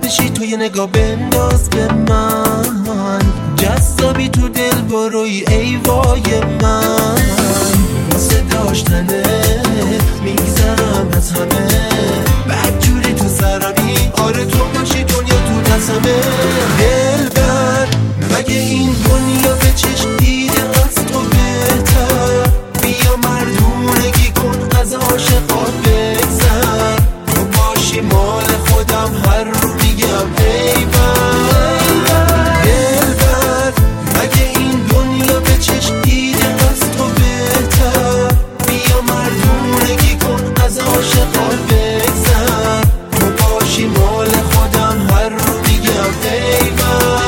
بشی تو یه نگاه بنداز به من، جذابی تو دل بروی ای وای من. واسه داشتنه میگذرم از همه، بدجوری تو سرمی، آره تو باشی دنیا تو دستمه. دلبر مگه این دنیا به چشم دیده از تو بهتر، بیا مردونگی کن از عاشقات بگذر، تو باشی مال خودم هر رو میگم ای بر. دلبر مگه این دنیا به چشم دیده از تو بهتر، بیا مردونگی کن از عاشقات بگذر، تو باشی مال خودم هر رو میگم ای بر.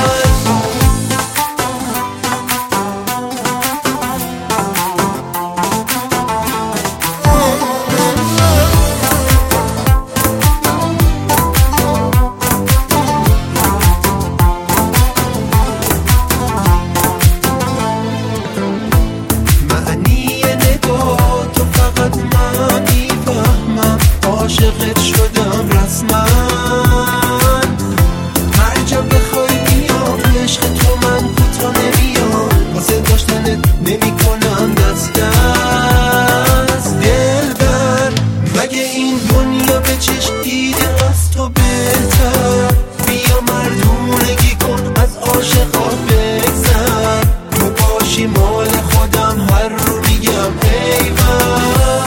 عاشقت شدم رسما، هر جا بخوای بیام، عشق تو من کوتا نمیام، واسه داشتنت نمی کنم دست دست. دلبر مگه این دنیا به چشم دیده از تو بهتر، بیا مردونگی کن از عاشقات بگذر، تو باشی مال خودم هر رو میگم ای بر.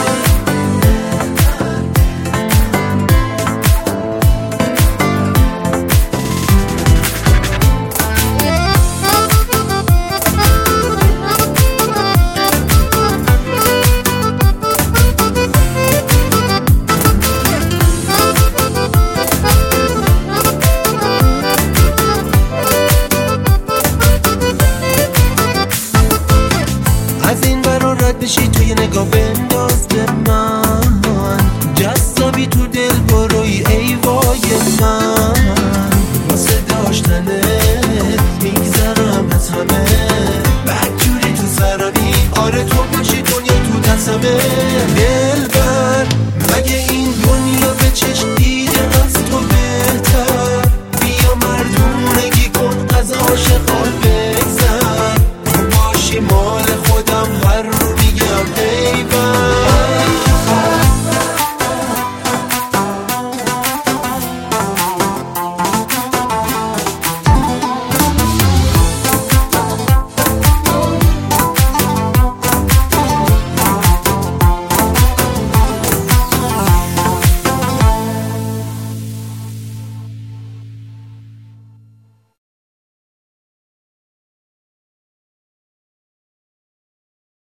از این برا رد بشی تو یه نگاه